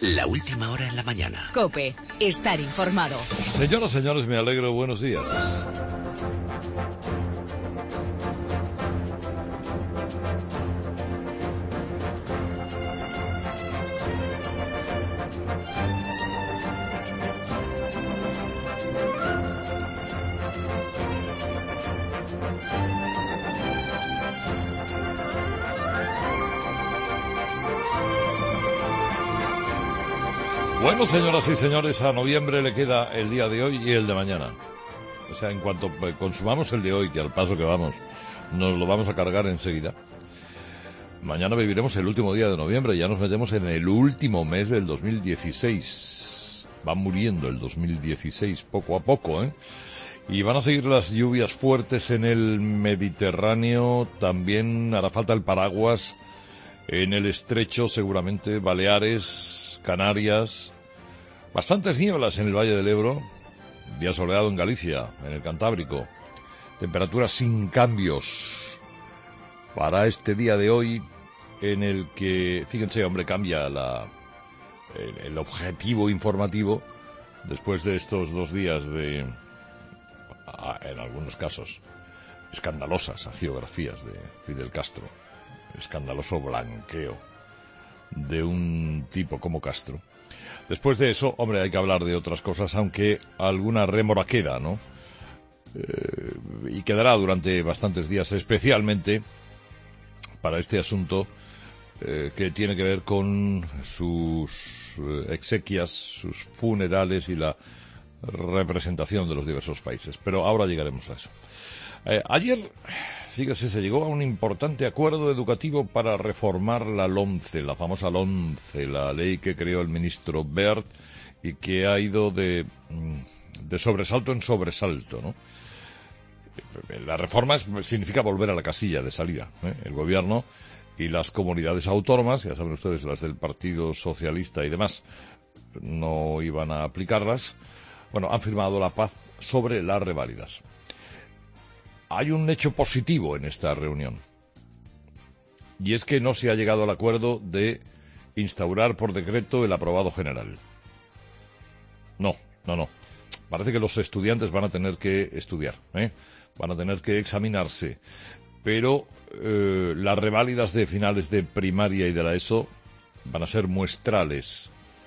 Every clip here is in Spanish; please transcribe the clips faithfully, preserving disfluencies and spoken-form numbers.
La última hora en la mañana. COPE. Estar informado. Señoras, señores, me alegro. Buenos días. Bueno, señoras y señores, a noviembre le queda el día de hoy y el de mañana. O sea, en cuanto consumamos el de hoy, que al paso que vamos, nos lo vamos a cargar enseguida. Mañana viviremos el último día de noviembre, ya nos metemos en el último mes del dos mil dieciséis. Va muriendo el dos mil dieciséis poco a poco, ¿eh? Y van a seguir las lluvias fuertes en el Mediterráneo, también hará falta el paraguas en el Estrecho, seguramente, Baleares, Canarias. Bastantes nieblas en el Valle del Ebro, día soleado en Galicia, en el Cantábrico. Temperaturas sin cambios para este día de hoy, en el que, fíjense, hombre, cambia la, el, el objetivo informativo después de estos dos días de, en algunos casos, escandalosas geografías de Fidel Castro, escandaloso blanqueo de un tipo como Castro. Después de eso, hombre, hay que hablar de otras cosas, aunque alguna rémora queda, ¿no? Eh, y quedará durante bastantes días, especialmente para este asunto eh, que tiene que ver con sus eh, exequias, sus funerales y la representación de los diversos países. Pero ahora llegaremos a eso. Eh, ayer, fíjese, se llegó a un importante acuerdo educativo para reformar la LOMCE, la famosa LOMCE, la ley que creó el ministro Wert y que ha ido de, de sobresalto en sobresalto, ¿no? La reforma es, significa volver a la casilla de salida, ¿eh? El gobierno y las comunidades autónomas, ya saben ustedes, las del Partido Socialista y demás, no iban a aplicarlas. Bueno, han firmado la paz sobre las reválidas. Hay un hecho positivo en esta reunión, y es que no se ha llegado al acuerdo de instaurar por decreto el aprobado general. No, no, no. Parece que los estudiantes van a tener que estudiar, ¿eh? Van a tener que examinarse, pero eh, las reválidas de finales de primaria y de la ESO van a ser muestrales.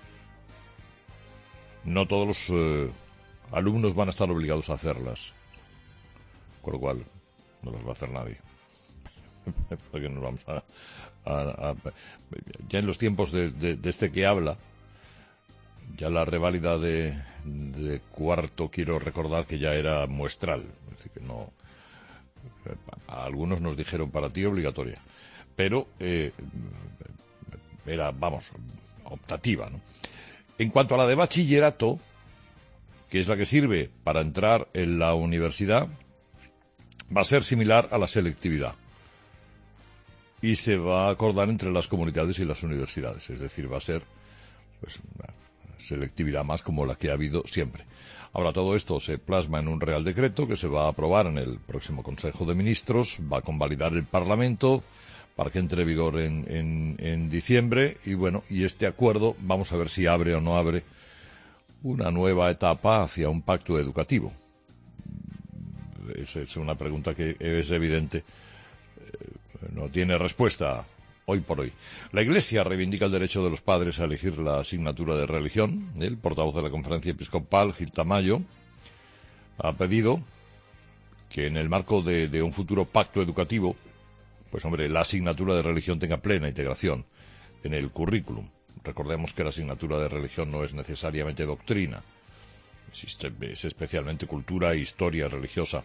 No todos los eh, alumnos van a estar obligados a hacerlas. Con lo cual, no las va a hacer nadie. Porque nos vamos a, a, a... Ya en los tiempos de, de, de este que habla, ya la reválida de, de cuarto, quiero recordar que ya era muestral. Es decir, que no... A algunos nos dijeron para ti obligatoria. Pero eh, era, vamos, optativa, ¿no? En cuanto a la de bachillerato, que es la que sirve para entrar en la universidad, va a ser similar a la selectividad y se va a acordar entre las comunidades y las universidades, es decir, va a ser pues una selectividad más como la que ha habido siempre. Ahora todo esto se plasma en un Real Decreto que se va a aprobar en el próximo Consejo de Ministros, va a convalidar el Parlamento para que entre en vigor en, en, en diciembre y bueno, y este acuerdo vamos a ver si abre o no abre una nueva etapa hacia un pacto educativo. Esa es una pregunta que es evidente, no tiene respuesta hoy por hoy. La Iglesia reivindica el derecho de los padres a elegir la asignatura de religión. El portavoz de la Conferencia Episcopal, Gil Tamayo, ha pedido que en el marco de, de un futuro pacto educativo, pues hombre, la asignatura de religión tenga plena integración en el currículum. Recordemos que la asignatura de religión no es necesariamente doctrina, es especialmente cultura e historia religiosa.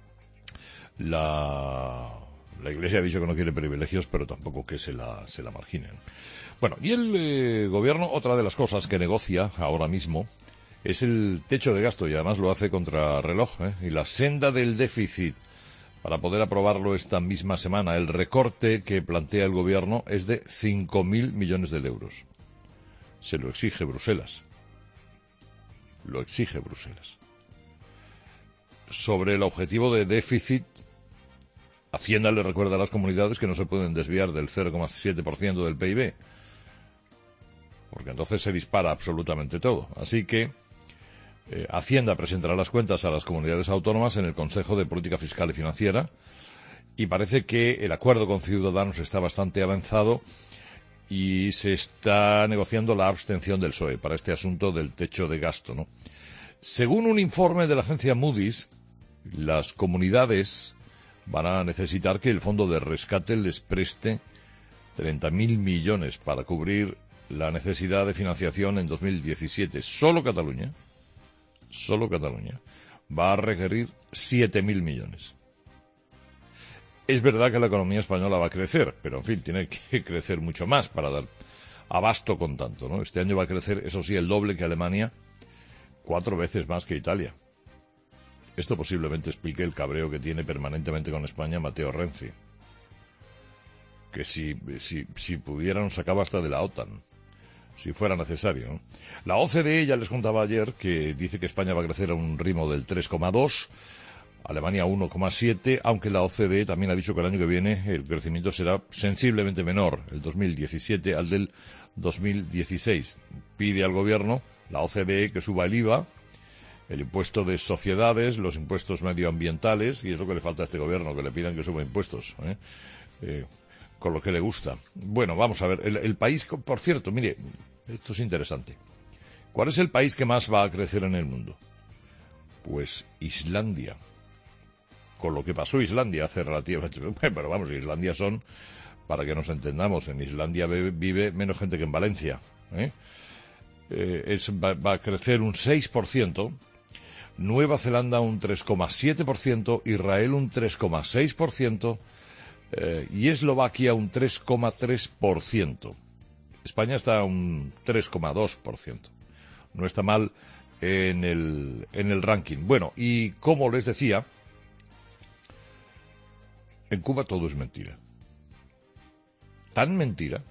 La, la Iglesia ha dicho que no quiere privilegios, pero tampoco que se la, se la marginen. Bueno, y el eh, gobierno, otra de las cosas que negocia ahora mismo es el techo de gasto, y además lo hace contra reloj, ¿eh? Y la senda del déficit, para poder aprobarlo esta misma semana. El recorte que plantea el gobierno es de cinco mil millones de euros. Se lo exige Bruselas. Lo exige Bruselas. Sobre el objetivo de déficit, Hacienda le recuerda a las comunidades que no se pueden desviar del cero coma siete por ciento del P I B. porque entonces se dispara absolutamente todo. Así que eh, Hacienda presentará las cuentas a las comunidades autónomas en el Consejo de Política Fiscal y Financiera, y parece que el acuerdo con Ciudadanos está bastante avanzado y se está negociando la abstención del P S O E para este asunto del techo de gasto, ¿no? Según un informe de la agencia Moody's, las comunidades van a necesitar que el fondo de rescate les preste treinta mil millones para cubrir la necesidad de financiación en dos mil diecisiete. Solo Cataluña, solo Cataluña, va a requerir siete mil millones. Es verdad que la economía española va a crecer, pero en fin, tiene que crecer mucho más para dar abasto con tanto, ¿no? Este año va a crecer, eso sí, el doble que Alemania, cuatro veces más que Italia. Esto posiblemente explique el cabreo que tiene permanentemente con España Matteo Renzi, que si, si, si pudiera nos sacaba hasta de la OTAN, si fuera necesario, ¿no? La O C D E ya les contaba ayer que dice que España va a crecer a un ritmo del tres coma dos, Alemania uno coma siete, aunque la O C D E también ha dicho que el año que viene el crecimiento será sensiblemente menor, el dos mil diecisiete, al del dos mil dieciséis. Pide al gobierno, la O C D E, que suba el I V A, el impuesto de sociedades, los impuestos medioambientales, y es lo que le falta a este gobierno, que le pidan que suba impuestos, ¿eh? Eh, con lo que le gusta. Bueno, vamos a ver, el, el país, por cierto, mire, esto es interesante. ¿Cuál es el país que más va a crecer en el mundo? Pues Islandia. Con lo que pasó Islandia hace relativamente... Pero vamos, Islandia son, para que nos entendamos, en Islandia vive, vive menos gente que en Valencia, ¿eh? Eh, es, va, va a crecer un seis por ciento, Nueva Zelanda un tres coma siete por ciento, Israel un tres coma seis por ciento eh, y Eslovaquia un tres coma tres por ciento. España está a un tres coma dos por ciento. No está mal en el, en el ranking. Bueno, y como les decía, en Cuba todo es mentira. Tan mentira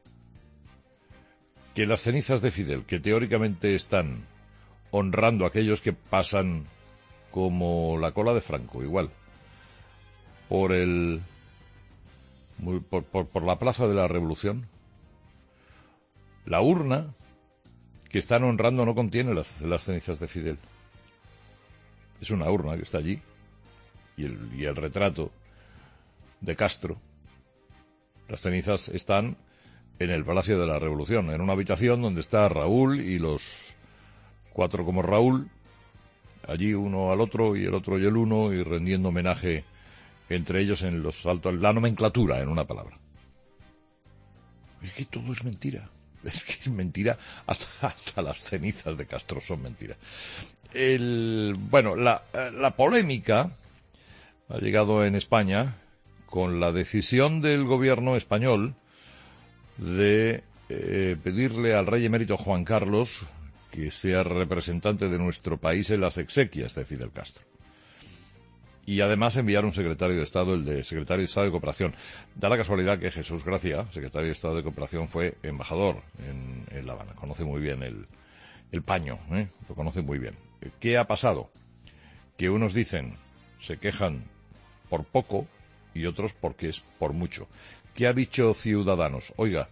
que las cenizas de Fidel, que teóricamente están honrando a aquellos que pasan como la cola de Franco, igual, por el por, por, por la Plaza de la Revolución, la urna que están honrando no contiene las, las cenizas de Fidel. Es una urna que está allí, y el, y el retrato de Castro. Las cenizas están en el Palacio de la Revolución, en una habitación donde está Raúl y los cuatro como Raúl, allí uno al otro y el otro y el uno, y rendiendo homenaje entre ellos en los altos, la nomenclatura, en una palabra. Es que todo es mentira. Es que es mentira, hasta, hasta las cenizas de Castro son mentira. El, bueno, la, la polémica ha llegado en España con la decisión del gobierno español de eh, pedirle al rey emérito Juan Carlos que sea representante de nuestro país en las exequias de Fidel Castro. Y además enviar un secretario de Estado, el de secretario de Estado de Cooperación. Da la casualidad que Jesús Gracia, secretario de Estado de Cooperación, fue embajador en, en La Habana. Conoce muy bien el, el paño, ¿eh? Lo conoce muy bien. ¿Qué ha pasado? Que unos dicen, se quejan por poco, y otros porque es por mucho. ¿Qué ha dicho Ciudadanos? Oiga,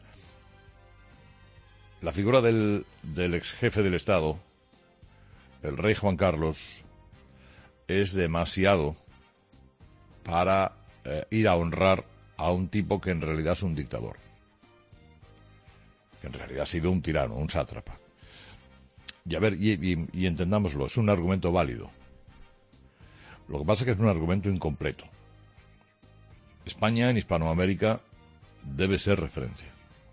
la figura del, del ex jefe del Estado, el rey Juan Carlos, es demasiado para eh, ir a honrar a un tipo que en realidad es un dictador, que en realidad ha sido un tirano, un sátrapa. Y a ver, y, y, y entendámoslo, es un argumento válido. Lo que pasa es que es un argumento incompleto. España en Hispanoamérica debe ser referencia.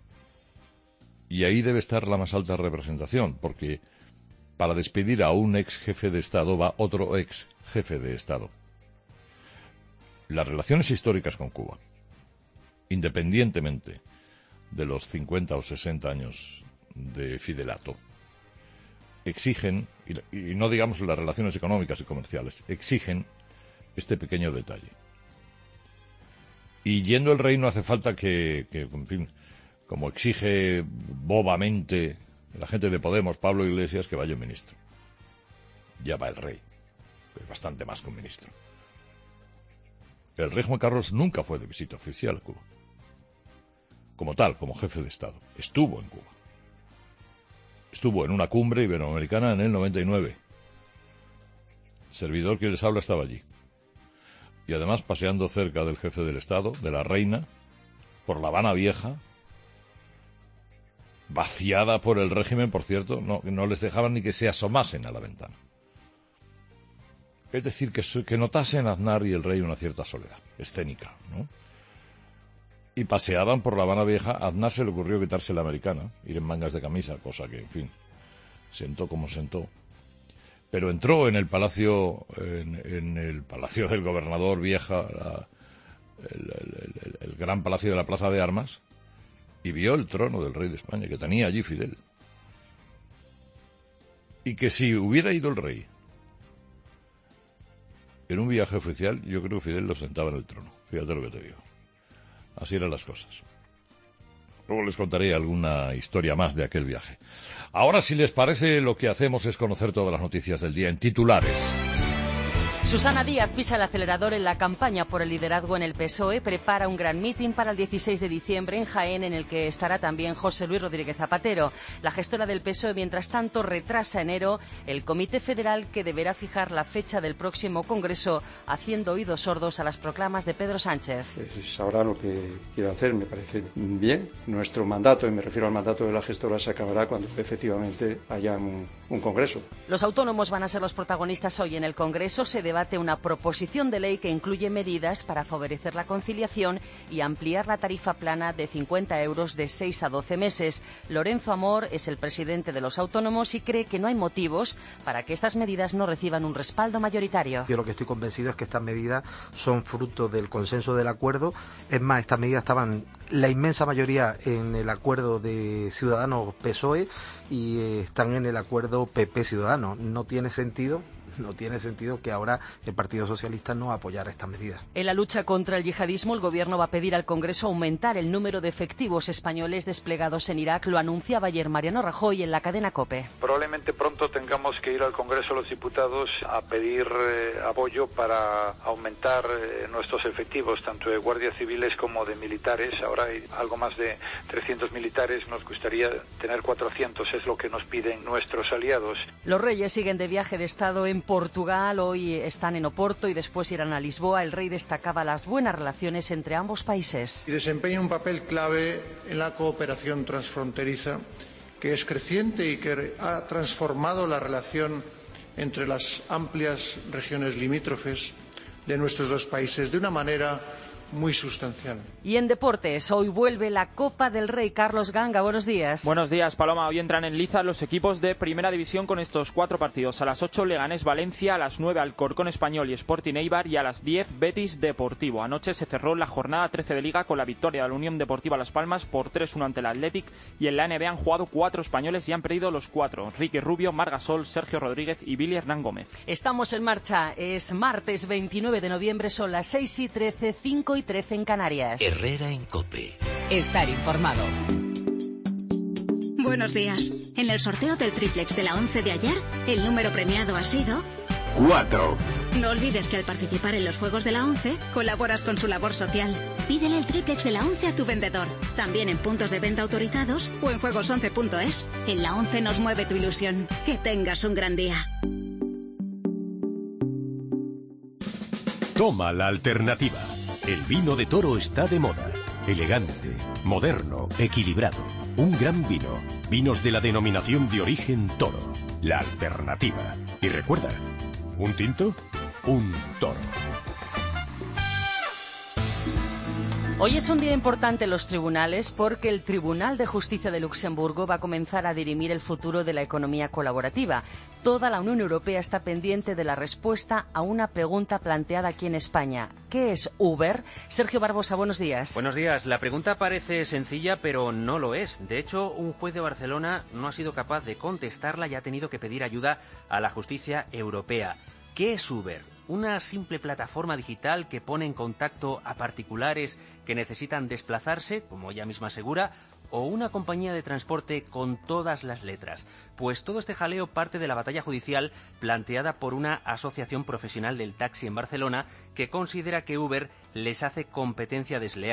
Y ahí debe estar la más alta representación, porque para despedir a un ex jefe de Estado va otro ex jefe de Estado. Las relaciones históricas con Cuba, independientemente de los cincuenta o sesenta años de fidelato, exigen, y, y no digamos las relaciones económicas y comerciales, exigen este pequeño detalle. Y yendo el rey no hace falta que, que, en fin, como exige bobamente la gente de Podemos, Pablo Iglesias, que vaya un ministro. Ya va el rey, que es bastante más que un ministro. El rey Juan Carlos nunca fue de visita oficial a Cuba. Como tal, como jefe de Estado. Estuvo en Cuba. estuvo en una cumbre iberoamericana en el noventa y nueve. El servidor que les habla estaba allí. Y además paseando cerca del jefe del Estado, de la reina, por La Habana Vieja, vaciada por el régimen, por cierto, no, no les dejaban ni que se asomasen a la ventana. Es decir, que, que notasen Aznar y el rey una cierta soledad escénica, ¿no? Y paseaban por La Habana Vieja. A Aznar se le ocurrió quitarse la americana, ir en mangas de camisa, cosa que, en fin, sentó como sentó. Pero entró en el palacio, en, en el palacio del gobernador Vieja, la, el, el, el, el gran palacio de la Plaza de Armas, y vio el trono del rey de España, que tenía allí Fidel. Y que si hubiera ido el rey en un viaje oficial, yo creo que Fidel lo sentaba en el trono. Fíjate lo que te digo. Así eran las cosas. Luego les contaré alguna historia más de aquel viaje. Ahora, si les parece, lo que hacemos es conocer todas las noticias del día en titulares. Susana Díaz pisa el acelerador en la campaña por el liderazgo en el P S O E, prepara un gran mitin para el dieciséis de diciembre en Jaén, en el que estará también José Luis Rodríguez Zapatero. La gestora del P S O E, mientras tanto, retrasa enero el Comité Federal, que deberá fijar la fecha del próximo Congreso, haciendo oídos sordos a las proclamas de Pedro Sánchez. Es ahora lo que quiero hacer, me parece bien. Nuestro mandato, y me refiero al mandato de la gestora, se acabará cuando efectivamente haya un, un Congreso. Los autónomos van a ser los protagonistas hoy en el Congreso. Se debate una proposición de ley que incluye medidas para favorecer la conciliación y ampliar la tarifa plana de cincuenta euros de seis a doce meses. Lorenzo Amor es el presidente de los autónomos y cree que no hay motivos para que estas medidas no reciban un respaldo mayoritario. Yo lo que estoy convencido es que estas medidas son fruto del consenso del acuerdo. Es más, estas medidas estaban la inmensa mayoría en el acuerdo de Ciudadanos P S O E y eh, están en el acuerdo P P Ciudadanos. No tiene sentido No tiene sentido que ahora el Partido Socialista no apoyara estas medidas. En la lucha contra el yihadismo, el Gobierno va a pedir al Congreso aumentar el número de efectivos españoles desplegados en Irak. Lo anunciaba ayer Mariano Rajoy en la cadena COPE. Probablemente pronto tengamos que ir al Congreso de los Diputados a pedir eh, apoyo para aumentar eh, nuestros efectivos, tanto de guardias civiles como de militares. Ahora hay algo más de trescientos militares, nos gustaría tener cuatrocientos, es lo que nos piden nuestros aliados. Los reyes siguen de viaje de Estado en Portugal, hoy están en Oporto y después irán a Lisboa. El rey destacaba las buenas relaciones entre ambos países. Y desempeña un papel clave en la cooperación transfronteriza, que es creciente y que ha transformado la relación entre las amplias regiones limítrofes de nuestros dos países de una manera muy sustancial. Y en deportes, hoy vuelve la Copa del Rey. Carlos Ganga, buenos días. Buenos días, Paloma. Hoy entran en liza los equipos de Primera División con estos cuatro partidos. A las ocho, Leganés Valencia, a las nueve, Alcorcón Español y Sporting Eibar, y a las diez, Betis Deportivo. Anoche se cerró la jornada trece de Liga con la victoria de la Unión Deportiva Las Palmas por tres uno ante el Athletic, y en la N B A han jugado cuatro españoles y han perdido los cuatro: Ricky Rubio, Marc Gasol, Sergio Rodríguez y Billy Hernán Gómez. Estamos en marcha. Es martes veintinueve de noviembre, son las seis y trece, cinco y trece en Canarias. Herrera en COPE. Estar informado. Buenos días. En el sorteo del triplex de la once de ayer, el número premiado ha sido cuatro. No olvides que al participar en los Juegos de la once, colaboras con su labor social. Pídele el triplex de la once a tu vendedor. También en puntos de venta autorizados o en juegos once punto es. En la once nos mueve tu ilusión. Que tengas un gran día. Toma la alternativa. El vino de Toro está de moda. Elegante, moderno, equilibrado. Un gran vino. Vinos de la denominación de origen Toro. La alternativa. Y recuerda, un tinto, un toro. Hoy es un día importante en los tribunales porque el Tribunal de Justicia de Luxemburgo va a comenzar a dirimir el futuro de la economía colaborativa. Toda la Unión Europea está pendiente de la respuesta a una pregunta planteada aquí en España. ¿Qué es Uber? Sergio Barbosa, buenos días. Buenos días. La pregunta parece sencilla, pero no lo es. De hecho, un juez de Barcelona no ha sido capaz de contestarla y ha tenido que pedir ayuda a la justicia europea. ¿Qué es Uber? ¿Una simple plataforma digital que pone en contacto a particulares que necesitan desplazarse, como ella misma asegura, o una compañía de transporte con todas las letras? Pues todo este jaleo parte de la batalla judicial planteada por una asociación profesional del taxi en Barcelona que considera que Uber les hace competencia desleal.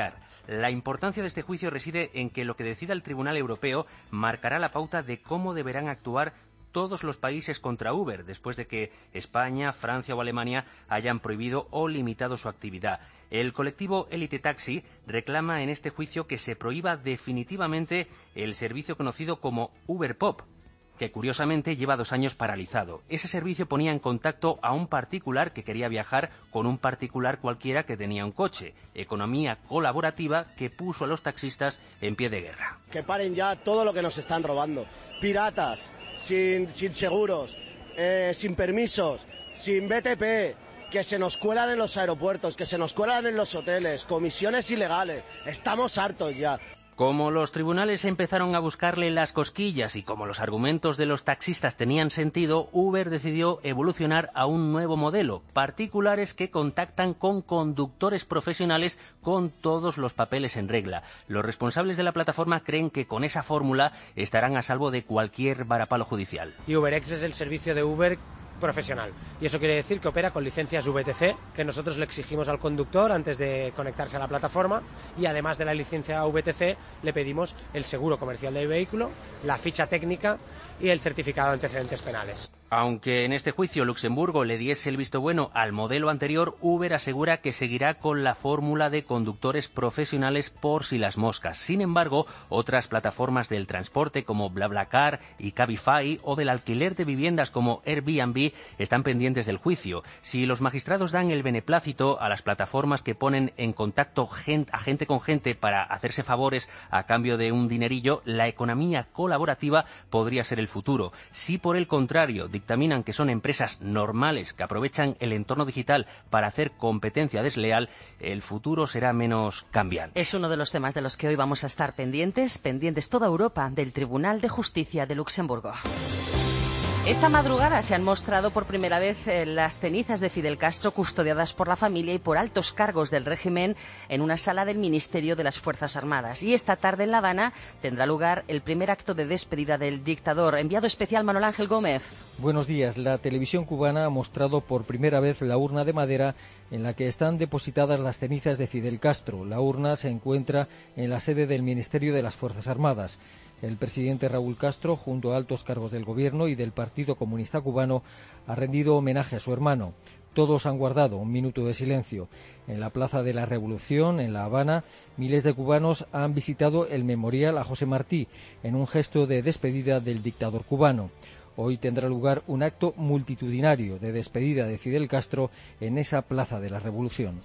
La importancia de este juicio reside en que lo que decida el Tribunal Europeo marcará la pauta de cómo deberán actuar todos los países contra Uber, después de que España, Francia o Alemania hayan prohibido o limitado su actividad. El colectivo Elite Taxi reclama en este juicio que se prohíba definitivamente el servicio conocido como Uber Pop, que curiosamente lleva dos años paralizado. Ese servicio ponía en contacto a un particular que quería viajar con un particular cualquiera que tenía un coche. Economía colaborativa que puso a los taxistas en pie de guerra. Que paren ya todo lo que nos están robando. Piratas, sin, sin seguros, eh, sin permisos, sin B T P, que se nos cuelan en los aeropuertos, que se nos cuelan en los hoteles, comisiones ilegales. Estamos hartos ya. Como los tribunales empezaron a buscarle las cosquillas y como los argumentos de los taxistas tenían sentido, Uber decidió evolucionar a un nuevo modelo, particulares que contactan con conductores profesionales con todos los papeles en regla. Los responsables de la plataforma creen que con esa fórmula estarán a salvo de cualquier varapalo judicial. Y UberX es el servicio de Uber profesional, y eso quiere decir que opera con licencias V T C que nosotros le exigimos al conductor antes de conectarse a la plataforma, y además de la licencia V T C le pedimos el seguro comercial del vehículo, la ficha técnica y el certificado de antecedentes penales. Aunque en este juicio Luxemburgo le diese el visto bueno al modelo anterior, Uber asegura que seguirá con la fórmula de conductores profesionales por si las moscas. Sin embargo, otras plataformas del transporte como BlaBlaCar y Cabify o del alquiler de viviendas como Airbnb están pendientes del juicio. Si los magistrados dan el beneplácito a las plataformas que ponen en contacto gente, a gente con gente para hacerse favores a cambio de un dinerillo, la economía colaborativa podría ser el futuro. Si por el contrario dictaminan que son empresas normales que aprovechan el entorno digital para hacer competencia desleal, el futuro será menos cambiante. Es uno de los temas de los que hoy vamos a estar pendientes, pendientes toda Europa del Tribunal de Justicia de Luxemburgo. Esta madrugada se han mostrado por primera vez eh, las cenizas de Fidel Castro custodiadas por la familia y por altos cargos del régimen en una sala del Ministerio de las Fuerzas Armadas. Y esta tarde en La Habana tendrá lugar el primer acto de despedida del dictador. Enviado especial Manuel Ángel Gómez. Buenos días. La televisión cubana ha mostrado por primera vez la urna de madera en la que están depositadas las cenizas de Fidel Castro. La urna se encuentra en la sede del Ministerio de las Fuerzas Armadas. El presidente Raúl Castro, junto a altos cargos del gobierno y del Partido Comunista Cubano, ha rendido homenaje a su hermano. Todos han guardado un minuto de silencio. En la Plaza de la Revolución, en La Habana, miles de cubanos han visitado el memorial a José Martí en un gesto de despedida del dictador cubano. Hoy tendrá lugar un acto multitudinario de despedida de Fidel Castro en esa Plaza de la Revolución.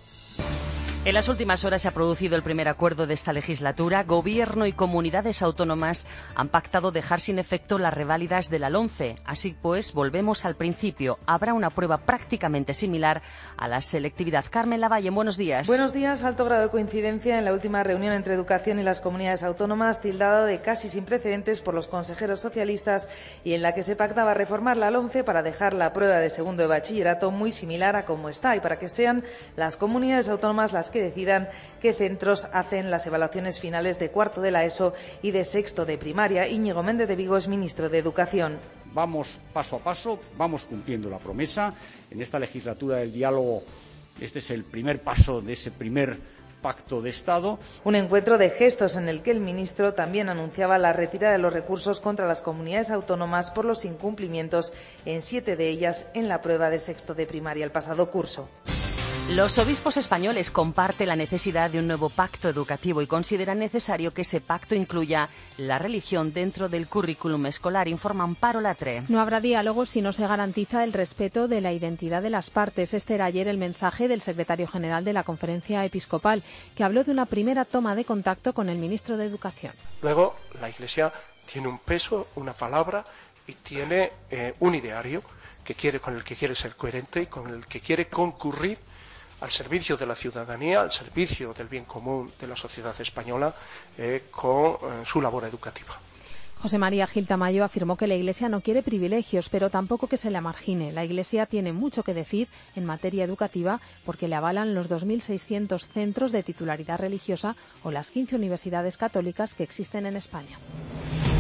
En las últimas horas se ha producido el primer acuerdo de esta legislatura. Gobierno y comunidades autónomas han pactado dejar sin efecto las reválidas de la LOMCE. Así pues, volvemos al principio. Habrá una prueba prácticamente similar a la selectividad. Carmen Lavalle, buenos días. Buenos días. Alto grado de coincidencia en la última reunión entre Educación y las comunidades autónomas, tildada de casi sin precedentes por los consejeros socialistas, y en la que se pactaba reformar la LOMCE para dejar la prueba de segundo de bachillerato muy similar a como está y para que sean las comunidades autónomas las que decidan qué centros hacen las evaluaciones finales de cuarto de la ESO y de sexto de primaria. Íñigo Méndez de Vigo es ministro de Educación. Vamos paso a paso, vamos cumpliendo la promesa. En esta legislatura del diálogo, este es el primer paso de ese primer pacto de Estado. Un encuentro de gestos en el que el ministro también anunciaba la retirada de los recursos contra las comunidades autónomas por los incumplimientos en siete de ellas en la prueba de sexto de primaria el pasado curso. Los obispos españoles comparten la necesidad de un nuevo pacto educativo y consideran necesario que ese pacto incluya la religión dentro del currículum escolar, informa Amparo Latre. No habrá diálogo si no se garantiza el respeto de la identidad de las partes. Este era ayer el mensaje del secretario general de la Conferencia Episcopal, que habló de una primera toma de contacto con el ministro de Educación. Luego, la Iglesia tiene un peso, una palabra y tiene eh, un ideario que quiere, con el que quiere ser coherente y con el que quiere concurrir al servicio de la ciudadanía, al servicio del bien común de la sociedad española, eh, con eh, su labor educativa. José María Gil Tamayo afirmó que la Iglesia no quiere privilegios, pero tampoco que se la margine. La Iglesia tiene mucho que decir en materia educativa porque le avalan los dos mil seiscientos centros de titularidad religiosa o las quince universidades católicas que existen en España.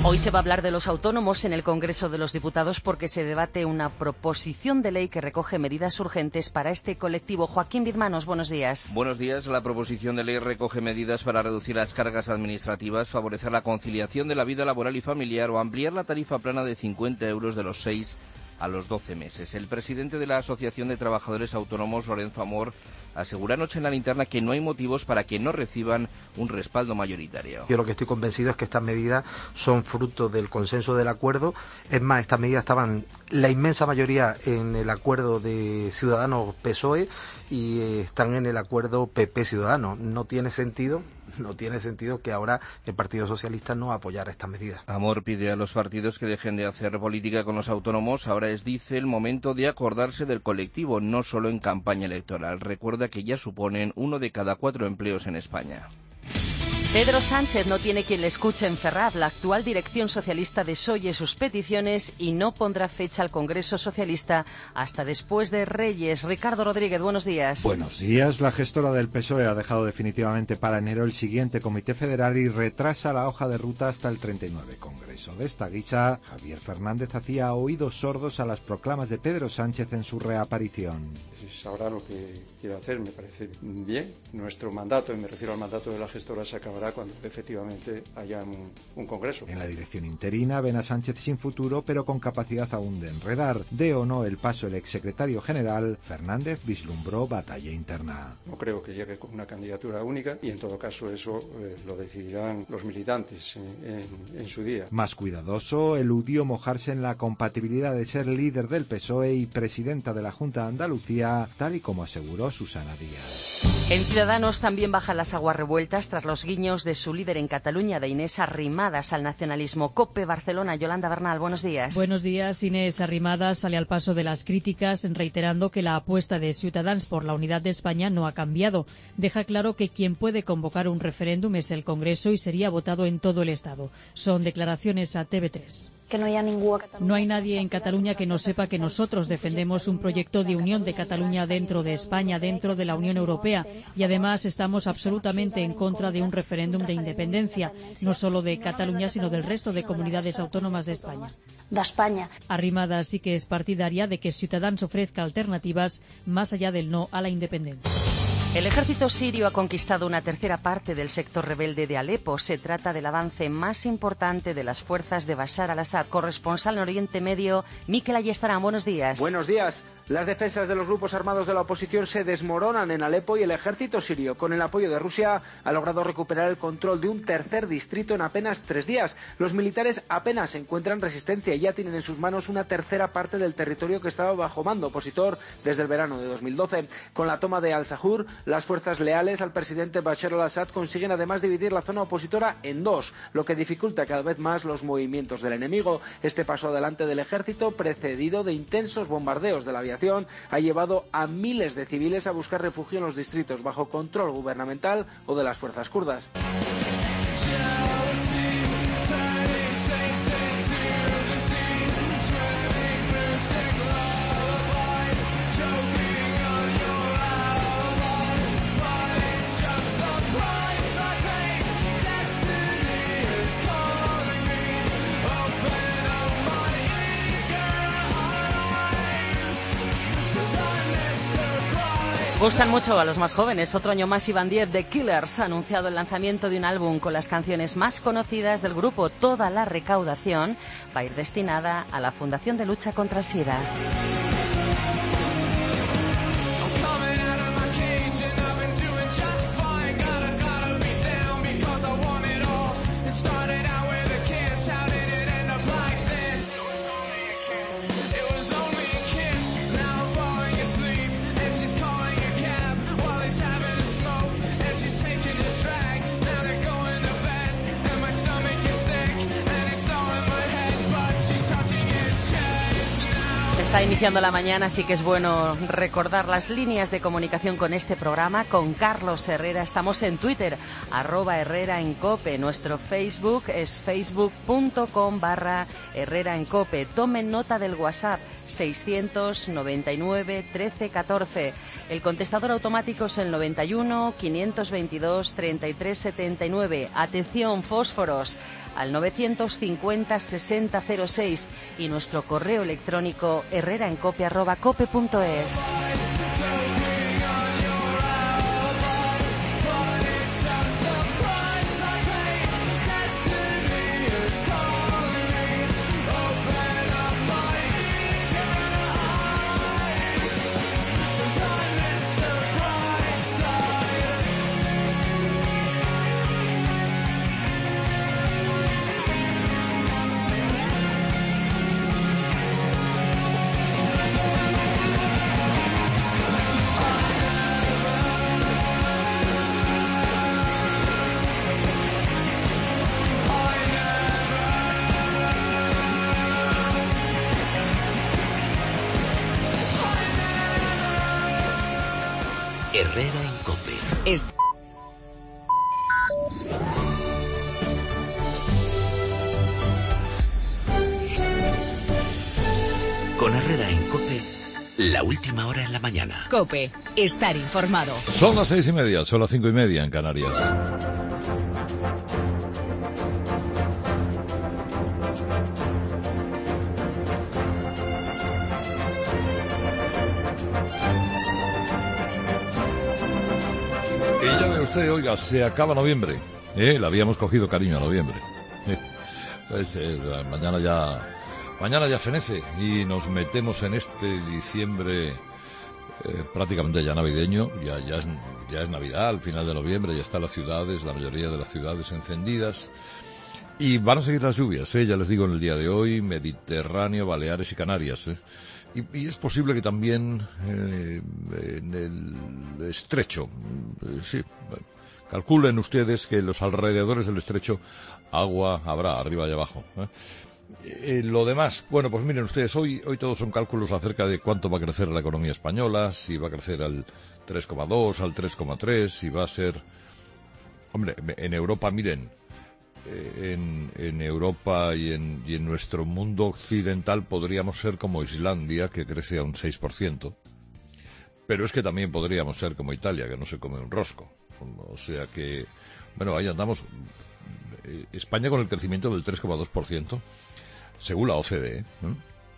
Hoy se va a hablar de los autónomos en el Congreso de los Diputados porque se debate una proposición de ley que recoge medidas urgentes para este colectivo. Joaquín Bizmanos, buenos días. Buenos días. La proposición de ley recoge medidas para reducir las cargas administrativas, favorecer la conciliación de la vida laboral y familiar o ampliar la tarifa plana de cincuenta euros de los seis a los doce meses. El presidente de la Asociación de Trabajadores Autónomos, Lorenzo Amor, asegura anoche en la linterna que no hay motivos para que no reciban un respaldo mayoritario. Yo lo que estoy convencido es que estas medidas son fruto del consenso del acuerdo. Es más, estas medidas estaban la inmensa mayoría en el acuerdo de Ciudadanos-P S O E y eh, están en el acuerdo P P-Ciudadanos. No tiene sentido, no tiene sentido que ahora el Partido Socialista no apoyara estas medidas. Amor pide a los partidos que dejen de hacer política con los autónomos. Ahora es, dice, el momento de acordarse del colectivo, no solo en campaña electoral. Recuerda que ya suponen uno de cada cuatro empleos en España. Pedro Sánchez no tiene quien le escuche en Ferraz. La actual dirección socialista desoye sus peticiones y no pondrá fecha al Congreso Socialista hasta después de Reyes. Ricardo Rodríguez, buenos días. Buenos días. La gestora del P S O E ha dejado definitivamente para enero el siguiente Comité Federal y retrasa la hoja de ruta hasta el treinta y nueve Congreso. De esta guisa, Javier Fernández hacía oídos sordos a las proclamas de Pedro Sánchez en su reaparición. Sabrá lo que quiere hacer, me parece bien. Nuestro mandato, y me refiero al mandato de la gestora, se acabará cuando efectivamente haya un, un congreso. En la dirección interina ven a Sánchez sin futuro, pero con capacidad aún de enredar. De o no el paso el exsecretario general, Fernández vislumbró batalla interna. No creo que llegue con una candidatura única y en todo caso eso eh, lo decidirán los militantes en, en, en su día. Más cuidadoso, eludió mojarse en la compatibilidad de ser líder del P S O E y presidenta de la Junta de Andalucía, tal y como aseguró Susana Díaz. En Ciudadanos también bajan las aguas revueltas tras los guiños de su líder en Cataluña, de Inés Arrimadas, al nacionalismo. COPE Barcelona, Yolanda Bernal, buenos días. Buenos días. Inés Arrimadas sale al paso de las críticas, reiterando que la apuesta de Ciutadans por la unidad de España no ha cambiado. Deja claro que quien puede convocar un referéndum es el Congreso y sería votado en todo el Estado. Son declaraciones a T V tres. Que no, haya ningún... no hay nadie en Cataluña que no sepa que nosotros defendemos un proyecto de unión de Cataluña dentro de España, dentro de la Unión Europea, y además estamos absolutamente en contra de un referéndum de independencia, no solo de Cataluña, sino del resto de comunidades autónomas de España. De España. Arrimadas sí que es partidaria de que Ciutadans ofrezca alternativas más allá del no a la independencia. El ejército sirio ha conquistado una tercera parte del sector rebelde de Alepo. Se trata del avance más importante de las fuerzas de Bashar al-Assad. Corresponsal en Oriente Medio, Mikel Ayestarán, buenos días. Buenos días. Las defensas de los grupos armados de la oposición se desmoronan en Alepo y el ejército sirio, con el apoyo de Rusia, ha logrado recuperar el control de un tercer distrito en apenas tres días. Los militares apenas encuentran resistencia y ya tienen en sus manos una tercera parte del territorio que estaba bajo mando opositor desde el verano de dos mil doce. Con la toma de Al-Sahur, las fuerzas leales al presidente Bashar al-Assad consiguen además dividir la zona opositora en dos, lo que dificulta cada vez más los movimientos del enemigo. Este paso adelante del ejército, precedido de intensos bombardeos de la aviación, ha llevado a miles de civiles a buscar refugio en los distritos bajo control gubernamental o de las fuerzas kurdas. Gustan mucho a los más jóvenes. Otro año más, Iván Diez de Killers ha anunciado el lanzamiento de un álbum con las canciones más conocidas del grupo. Toda la recaudación va a ir destinada a la Fundación de Lucha contra el SIDA. Está iniciando la mañana, así que es bueno recordar las líneas de comunicación con este programa. Con Carlos Herrera estamos en Twitter, arroba Herrera en Cope. Nuestro Facebook es facebook punto com barra Herrera en Cope. Tomen nota del WhatsApp, seiscientos noventa y nueve trece catorce. El contestador automático es el noventa y uno quinientos veintidós treinta y tres setenta y nueve. Atención, fósforos, al novecientos cincuenta sesenta cero seis, y nuestro correo electrónico herreraencope arroba cope punto es. Herrera en COPE. Es... Con Herrera en COPE, la última hora en la mañana. COPE, estar informado. Son las seis y media, son las cinco y media en Canarias. Y ya ve usted, oiga, se acaba noviembre. ¿Eh? Le habíamos cogido cariño a noviembre. ¿Eh? Pues, eh, mañana ya, mañana ya fenece y nos metemos en este diciembre eh, prácticamente ya navideño. Ya, ya es, ya es Navidad, al final de noviembre ya están las ciudades, la mayoría de las ciudades encendidas. Y van a seguir las lluvias, ¿eh? Ya les digo, en el día de hoy, Mediterráneo, Baleares y Canarias, ¿eh? Y, y es posible que también eh, en el estrecho, eh, sí, calculen ustedes que en los alrededores del estrecho agua habrá, arriba y abajo. ¿eh? Eh, lo demás, bueno, pues miren ustedes, hoy, hoy todos son cálculos acerca de cuánto va a crecer la economía española, si va a crecer al tres coma dos, al tres coma tres, si va a ser... Hombre, en Europa, miren, En, en Europa y en, y en nuestro mundo occidental podríamos ser como Islandia, que crece a un seis por ciento, pero es que también podríamos ser como Italia, que no se come un rosco. O sea que, bueno, ahí andamos. España con el crecimiento del tres coma dos por ciento, según la O C D E, ¿no?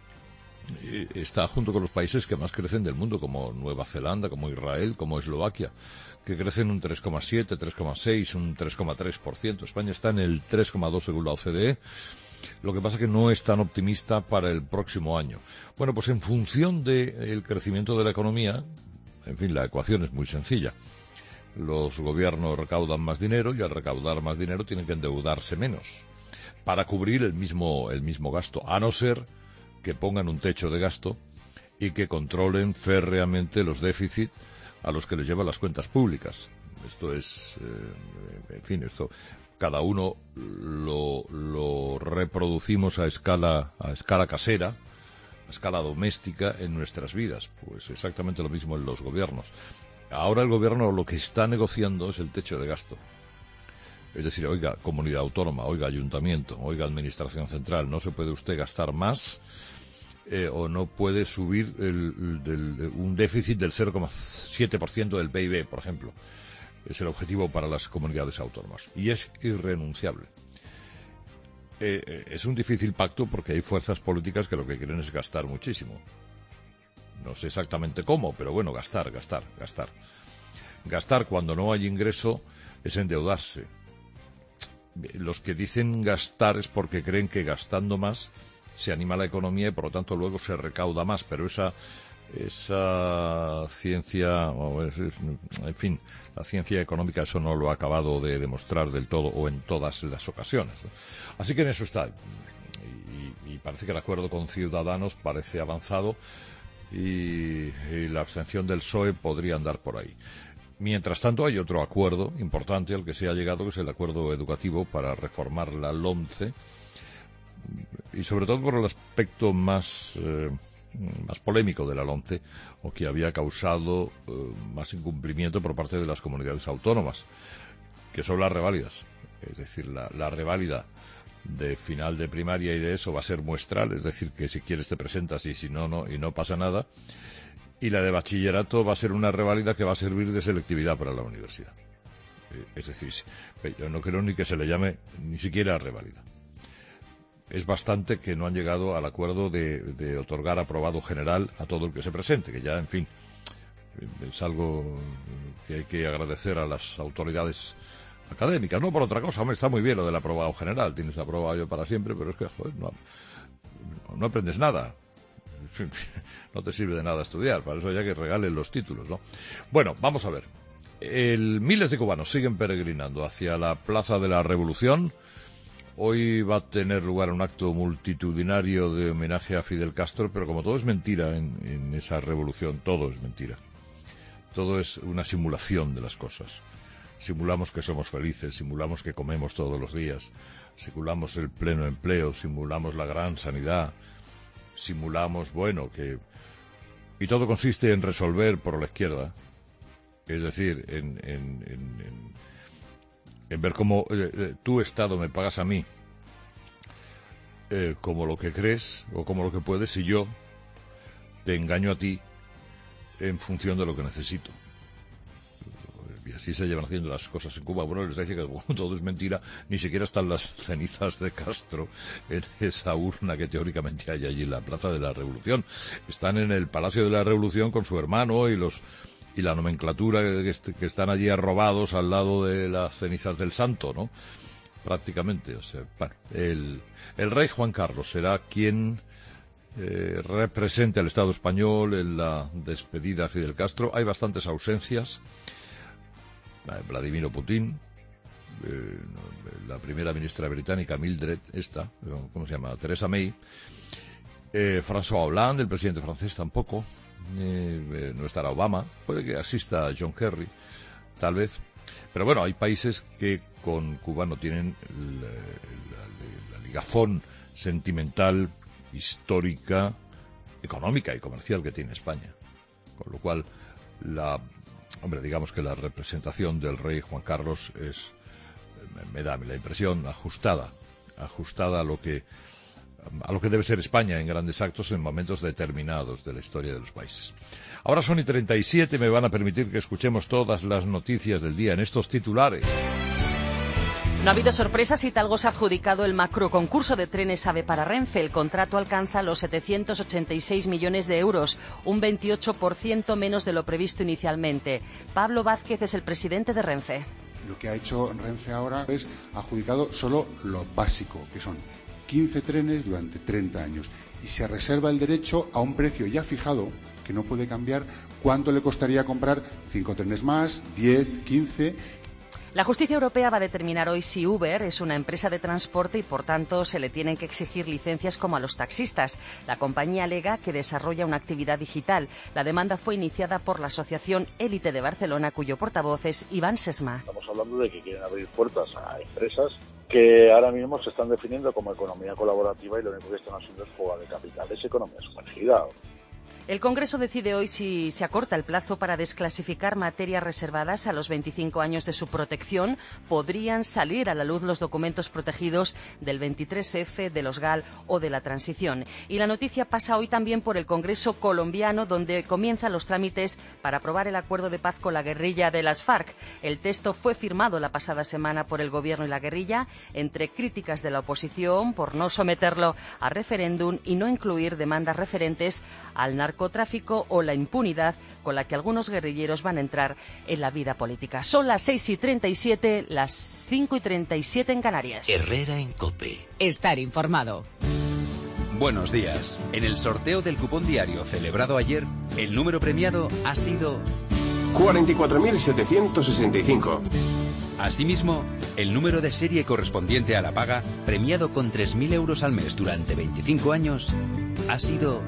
Está junto con los países que más crecen del mundo, como Nueva Zelanda, como Israel, como Eslovaquia, que crecen un tres coma siete, tres coma seis, un tres coma tres por ciento. España está en el tres coma dos según la O C D E. Lo que pasa es que no es tan optimista para el próximo año. Bueno, pues en función del crecimiento de la economía, en fin, la ecuación es muy sencilla. Los gobiernos recaudan más dinero y al recaudar más dinero tienen que endeudarse menos para cubrir el mismo, el mismo gasto, a no ser que pongan un techo de gasto y que controlen férreamente los déficits a los que les llevan las cuentas públicas. Esto es, eh, en fin, esto cada uno lo, lo reproducimos a escala, a escala casera, a escala doméstica en nuestras vidas. Pues exactamente lo mismo en los gobiernos. Ahora el gobierno lo que está negociando es el techo de gasto. Es decir, oiga, comunidad autónoma, oiga, ayuntamiento, oiga, administración central, no se puede usted gastar más eh, o no puede subir el, el, el, un déficit del cero coma siete por ciento del P I B, por ejemplo. Es el objetivo para las comunidades autónomas. Y es irrenunciable. Eh, eh, es un difícil pacto porque hay fuerzas políticas que lo que quieren es gastar muchísimo. No sé exactamente cómo, pero bueno, gastar, gastar, gastar. Gastar cuando no hay ingreso es endeudarse. Los que dicen gastar es porque creen que gastando más se anima la economía y por lo tanto luego se recauda más, pero esa esa ciencia, en fin, la ciencia económica eso no lo ha acabado de demostrar del todo o en todas las ocasiones. Así que en eso está. Y, y parece que el acuerdo con Ciudadanos parece avanzado y, y la abstención del P S O E podría andar por ahí. Mientras tanto, hay otro acuerdo importante al que se ha llegado, que es el acuerdo educativo para reformar la LOMCE, y sobre todo por el aspecto más, eh, más polémico de la LOMCE, o que había causado eh, más incumplimiento por parte de las comunidades autónomas, que son las reválidas. Es decir, la, la reválida de final de primaria y de eso va a ser muestral, es decir, que si quieres te presentas y si no, no, y no pasa nada. Y la de bachillerato va a ser una reválida que va a servir de selectividad para la universidad. Es decir, yo no creo ni que se le llame ni siquiera reválida. Es bastante que no han llegado al acuerdo de, de otorgar aprobado general a todo el que se presente, que ya, en fin, es algo que hay que agradecer a las autoridades académicas, no por otra cosa. Hombre, está muy bien lo del aprobado general, tienes aprobado yo para siempre, pero es que, joder, no, no aprendes nada. No te sirve de nada estudiar, para eso ya que regalen los títulos, ¿no? Bueno, vamos a ver. El, miles de cubanos siguen peregrinando hacia la Plaza de la Revolución. Hoy va a tener lugar un acto multitudinario de homenaje a Fidel Castro, pero como todo es mentira en, en esa revolución, todo es mentira. Todo es una simulación de las cosas. Simulamos que somos felices, simulamos que comemos todos los días, simulamos el pleno empleo, simulamos la gran sanidad, simulamos, bueno, que... Y todo consiste en resolver por la izquierda, es decir, en, en, en, en, en ver cómo eh, tu Estado me pagas a mí eh, como lo que crees o como lo que puedes, y yo te engaño a ti en función de lo que necesito. Y así se llevan haciendo las cosas en Cuba. Bueno, les decía que bueno, todo es mentira, ni siquiera están las cenizas de Castro en esa urna que teóricamente hay allí en la Plaza de la Revolución. Están en el Palacio de la Revolución con su hermano y los y la nomenclatura que, est que están allí arrobados al lado de las cenizas del santo, ¿no? Prácticamente. O sea, bueno, el, el rey Juan Carlos será quien eh, represente al Estado español en la despedida a Fidel Castro. Hay bastantes ausencias. Vladimir Putin, eh, la primera ministra británica Mildred, esta, ¿cómo se llama? Theresa May, eh, François Hollande, el presidente francés, tampoco, eh, eh, no estará Obama, puede que asista John Kerry, tal vez, pero bueno, hay países que con Cuba no tienen la, la, la ligazón sentimental, histórica, económica y comercial que tiene España, con lo cual la Hombre, digamos que la representación del rey Juan Carlos es, me da la impresión, ajustada, ajustada a lo que a lo que debe ser España en grandes actos en momentos determinados de la historia de los países. Ahora son y treinta y siete, me van a permitir que escuchemos todas las noticias del día en estos titulares. No ha habido sorpresas y Talgo se ha adjudicado el macroconcurso de trenes AVE para Renfe. El contrato alcanza los setecientos ochenta y seis millones de euros, un veintiocho por ciento menos de lo previsto inicialmente. Pablo Vázquez es el presidente de Renfe. Lo que ha hecho Renfe ahora es adjudicado solo lo básico, que son quince trenes durante treinta años. Y se reserva el derecho a un precio ya fijado, que no puede cambiar, cuánto le costaría comprar cinco trenes más, diez, quince... La justicia europea va a determinar hoy si Uber es una empresa de transporte y, por tanto, se le tienen que exigir licencias como a los taxistas. La compañía alega que desarrolla una actividad digital. La demanda fue iniciada por la Asociación Élite de Barcelona, cuyo portavoz es Iván Sesma. Estamos hablando de que quieren abrir puertas a empresas que ahora mismo se están definiendo como economía colaborativa y lo único que están haciendo es fuga de capital. Es economía sumergida. El Congreso decide hoy si se acorta el plazo para desclasificar materias reservadas a los veinticinco años de su protección. Podrían salir a la luz los documentos protegidos del veintitrés efe, de los GAL o de la transición. Y la noticia pasa hoy también por el Congreso colombiano, donde comienzan los trámites para aprobar el acuerdo de paz con la guerrilla de las FARC. El texto fue firmado la pasada semana por el Gobierno y la guerrilla, entre críticas de la oposición por no someterlo a referéndum y no incluir demandas referentes al narcotráfico. narcotráfico o la impunidad con la que algunos guerrilleros van a entrar en la vida política. Son las seis y treinta y siete, las cinco y treinta y siete en Canarias. Herrera en COPE. Estar informado. Buenos días. En el sorteo del cupón diario celebrado ayer, el número premiado ha sido cuarenta y cuatro mil setecientos sesenta y cinco. Asimismo, el número de serie correspondiente a la paga, premiado con tres mil euros al mes durante veinticinco años, ha sido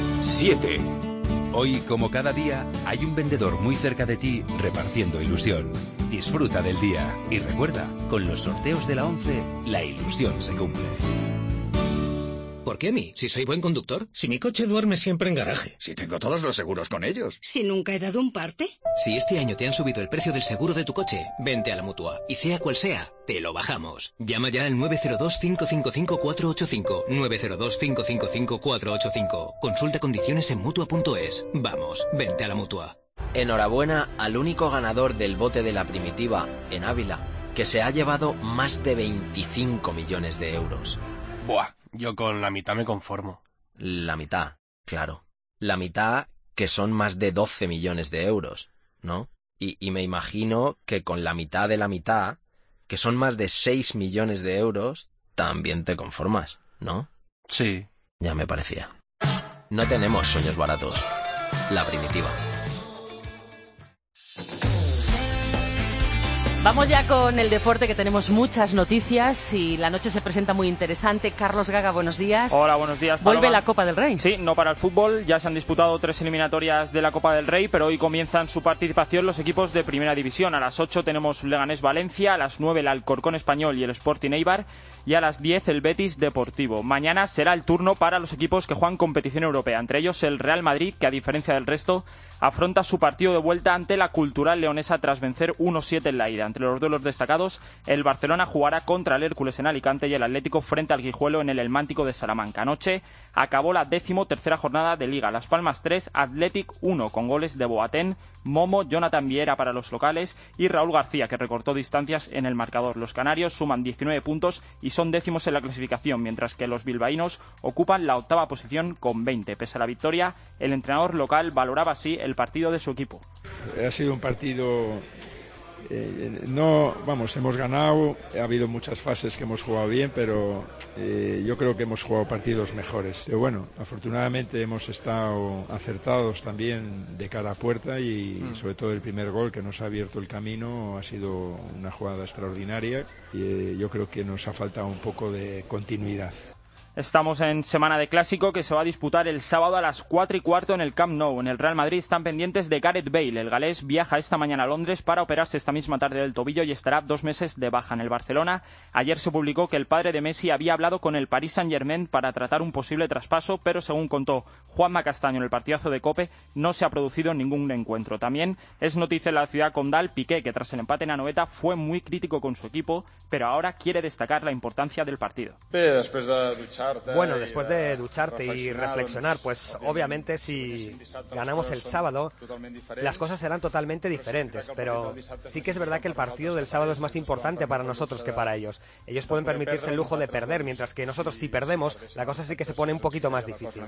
siete. Hoy, como cada día, hay un vendedor muy cerca de ti repartiendo ilusión. Disfruta del día y recuerda, con los sorteos de la once, la ilusión se cumple. ¿Por qué mi? Si soy buen conductor. Si mi coche duerme siempre en garaje. Si tengo todos los seguros con ellos. Si nunca he dado un parte. Si este año te han subido el precio del seguro de tu coche, vente a la Mutua. Y sea cual sea, te lo bajamos. Llama ya al nueve cero dos, cinco cinco cinco, cuatro ocho cinco. nueve cero dos, cinco cinco cinco, cuatro ocho cinco. Consulta condiciones en Mutua punto es. Vamos, vente a la Mutua. Enhorabuena al único ganador del bote de la Primitiva, en Ávila, que se ha llevado más de veinticinco millones de euros. Buah, yo con la mitad me conformo. La mitad, claro. La mitad, que son más de doce millones de euros, ¿no? Y, y me imagino que con la mitad de la mitad, que son más de seis millones de euros, también te conformas, ¿no? Sí. Ya me parecía. No tenemos sueños baratos. La Primitiva. Vamos ya con el deporte, que tenemos muchas noticias y la noche se presenta muy interesante. Carlos Gaga, buenos días. Hola, buenos días, Paloma. Vuelve la Copa del Rey. Sí, no para el fútbol. Ya se han disputado tres eliminatorias de la Copa del Rey, pero hoy comienzan su participación los equipos de Primera División. A las ocho tenemos Leganés Valencia, a las nueve el Alcorcón Español y el Sporting Eibar, y a las diez el Betis Deportivo. Mañana será el turno para los equipos que juegan competición europea, entre ellos el Real Madrid, que a diferencia del resto afronta su partido de vuelta ante la Cultural Leonesa tras vencer uno siete en la ida. Entre los duelos destacados, el Barcelona jugará contra el Hércules en Alicante y el Atlético frente al Guijuelo en el El Mántico de Salamanca. Anoche acabó la décimo tercera jornada de Liga. Las Palmas tres, Athletic uno, con goles de Boateng, Momo, Jonathan Viera para los locales y Raúl García, que recortó distancias en el marcador. Los canarios suman diecinueve puntos y son décimos en la clasificación, mientras que los bilbaínos ocupan la octava posición con veinte. Pese a la victoria, el entrenador local valoraba así el partido de su equipo. Ha sido un partido, eh, no, vamos, hemos ganado, ha habido muchas fases que hemos jugado bien, pero eh, yo creo que hemos jugado partidos mejores. Pero bueno, afortunadamente hemos estado acertados también de cara a puerta y mm. sobre todo el primer gol que nos ha abierto el camino ha sido una jugada extraordinaria y eh, yo creo que nos ha faltado un poco de continuidad. Estamos en semana de clásico que se va a disputar el sábado a las cuatro y cuarto en el Camp Nou. En el Real Madrid están pendientes de Gareth Bale. El galés viaja esta mañana a Londres para operarse esta misma tarde del tobillo y estará dos meses de baja. En el Barcelona, ayer se publicó que el padre de Messi había hablado con el Paris Saint-Germain para tratar un posible traspaso, pero según contó Juanma Castaño en el partidazo de COPE, no se ha producido ningún encuentro. También es noticia en la ciudad condal Piqué, que tras el empate en Anoeta fue muy crítico con su equipo, pero ahora quiere destacar la importancia del partido. Después de ducharte, bueno, después de ducharte y reflexionar, pues obviamente si ganamos el sábado, las cosas serán totalmente diferentes, pero sí que es verdad que el partido del sábado es más importante para nosotros que para ellos. Ellos pueden permitirse el lujo de perder, mientras que nosotros si perdemos, la cosa sí que se pone un poquito más difícil.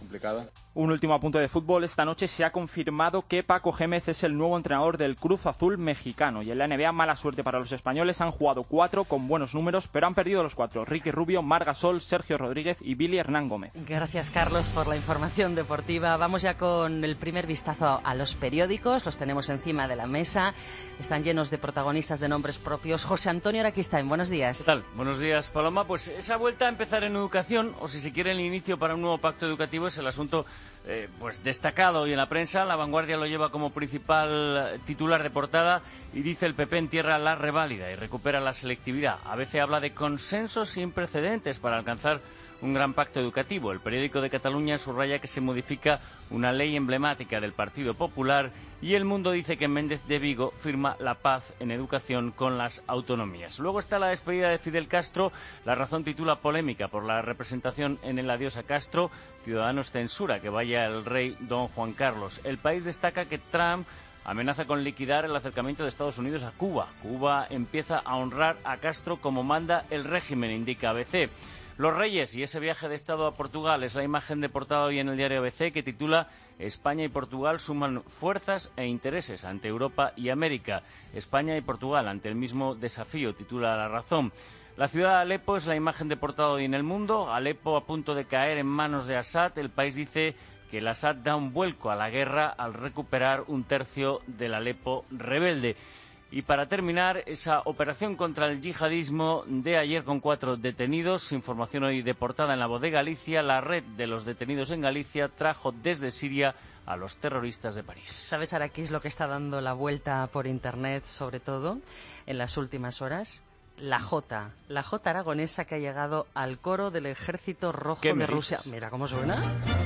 Un último apunte de fútbol. Esta noche se ha confirmado que Paco Gémez es el nuevo entrenador del Cruz Azul mexicano. Y en la N B A, mala suerte para los españoles. Han jugado cuatro con buenos números, pero han perdido los cuatro. Ricky Rubio, Marc Gasol, Sergio Rodríguez y Billy Hernán Gómez. Gracias, Carlos, por la información deportiva. Vamos ya con el primer vistazo a los periódicos. Los tenemos encima de la mesa. Están llenos de protagonistas de nombres propios. José Antonio Araquistain, buenos días. ¿Qué tal? Buenos días, Paloma. Pues esa vuelta a empezar en educación, o si se quiere el inicio para un nuevo pacto educativo, es el asunto eh, pues destacado hoy en la prensa. La Vanguardia lo lleva como principal titular de portada y dice: el P P entierra la reválida y recupera la selectividad. A veces habla de consensos sin precedentes para alcanzar un gran pacto educativo. El periódico de Cataluña subraya que se modifica una ley emblemática del Partido Popular y El Mundo dice que Méndez de Vigo firma la paz en educación con las autonomías. Luego está la despedida de Fidel Castro. La Razón titula: polémica por la representación en el adiós a Castro. Ciudadanos censura que vaya el rey don Juan Carlos. El País destaca que Trump amenaza con liquidar el acercamiento de Estados Unidos a Cuba. Cuba empieza a honrar a Castro como manda el régimen, indica A B C. Los Reyes y ese viaje de Estado a Portugal es la imagen de portada hoy en el diario A B C, que titula: España y Portugal suman fuerzas e intereses ante Europa y América. España y Portugal ante el mismo desafío, titula La Razón. La ciudad de Alepo es la imagen de portada hoy en El Mundo. Alepo a punto de caer en manos de Assad. El País dice que el Assad da un vuelco a la guerra al recuperar un tercio del Alepo rebelde. Y para terminar, esa operación contra el yihadismo de ayer con cuatro detenidos. Información hoy de portada en La Voz de Galicia. La red de los detenidos en Galicia trajo desde Siria a los terroristas de París. ¿Sabes, Araquis, lo que está dando la vuelta por Internet, sobre todo, en las últimas horas? la Jota, la Jota aragonesa que ha llegado al coro del Ejército Rojo de Rusia. Dices? Mira cómo suena.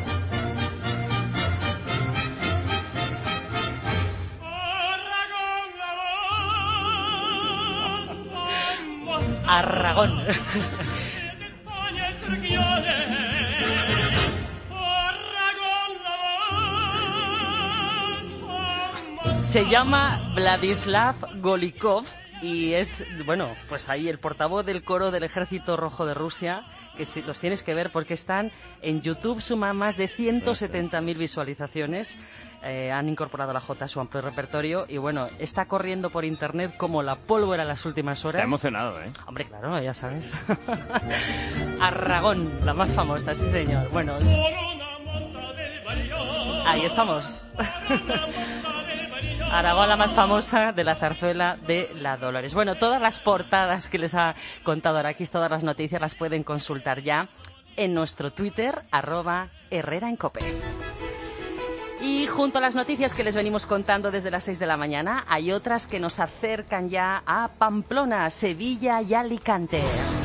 Aragón. Se llama Vladislav Golikov y es, bueno, pues ahí el portavoz del coro del Ejército Rojo de Rusia, que si los tienes que ver porque están en YouTube, suman más de ciento setenta mil visualizaciones. Eh, han incorporado la Jota a su amplio repertorio y bueno, está corriendo por internet como la pólvora en las últimas horas. Te ha emocionado, ¿eh? Hombre, claro, ya sabes. Aragón, la más famosa, sí señor. Bueno, ahí estamos. Aragón, la más famosa de la zarzuela de la Dolores. Bueno, todas las portadas que les ha contado Arakis, todas las noticias las pueden consultar ya en nuestro Twitter, arroba Herrera en Cope. Y junto a las noticias que les venimos contando desde las seis de la mañana, hay otras que nos acercan ya a Pamplona, Sevilla y Alicante.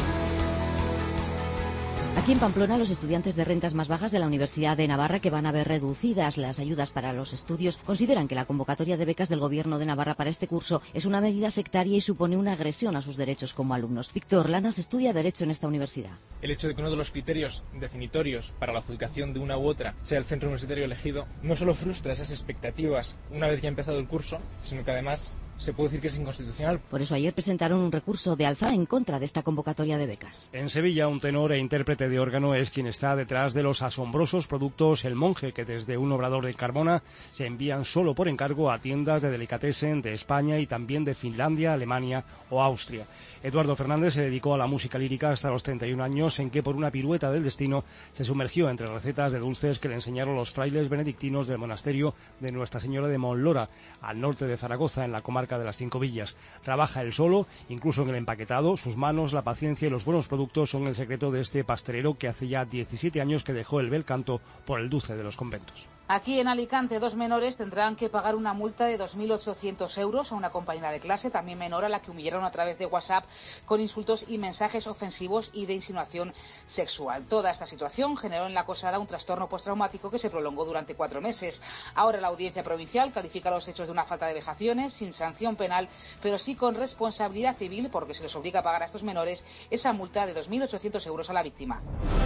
Aquí en Pamplona, los estudiantes de rentas más bajas de la Universidad de Navarra, que van a ver reducidas las ayudas para los estudios, consideran que la convocatoria de becas del Gobierno de Navarra para este curso es una medida sectaria y supone una agresión a sus derechos como alumnos. Víctor Lanas estudia Derecho en esta universidad. El hecho de que uno de los criterios definitorios para la adjudicación de una u otra sea el centro universitario elegido, no solo frustra esas expectativas una vez ya ha empezado el curso, sino que además se puede decir que es inconstitucional. Por eso ayer presentaron un recurso de alzada en contra de esta convocatoria de becas. En Sevilla, un tenor e intérprete de órgano es quien está detrás de los asombrosos productos El Monje, que desde un obrador de Carmona se envían solo por encargo a tiendas de delicatessen de España y también de Finlandia, Alemania o Austria. Eduardo Fernández se dedicó a la música lírica hasta los treinta y un años, en que por una pirueta del destino se sumergió entre recetas de dulces que le enseñaron los frailes benedictinos del monasterio de Nuestra Señora de Monlora, al norte de Zaragoza, en la comarca de las Cinco Villas. Trabaja él solo, incluso en el empaquetado. Sus manos, la paciencia y los buenos productos son el secreto de este pastelero que hace ya diecisiete años que dejó el bel canto por el dulce de los conventos. Aquí en Alicante, dos menores tendrán que pagar una multa de dos mil ochocientos euros a una compañera de clase, también menor, a la que humillaron a través de WhatsApp con insultos y mensajes ofensivos y de insinuación sexual. Toda esta situación generó en la acosada un trastorno postraumático que se prolongó durante cuatro meses. Ahora la Audiencia Provincial califica los hechos de una falta de vejaciones, sin sanción penal, pero sí con responsabilidad civil, porque se les obliga a pagar a estos menores esa multa de dos mil ochocientos euros a la víctima.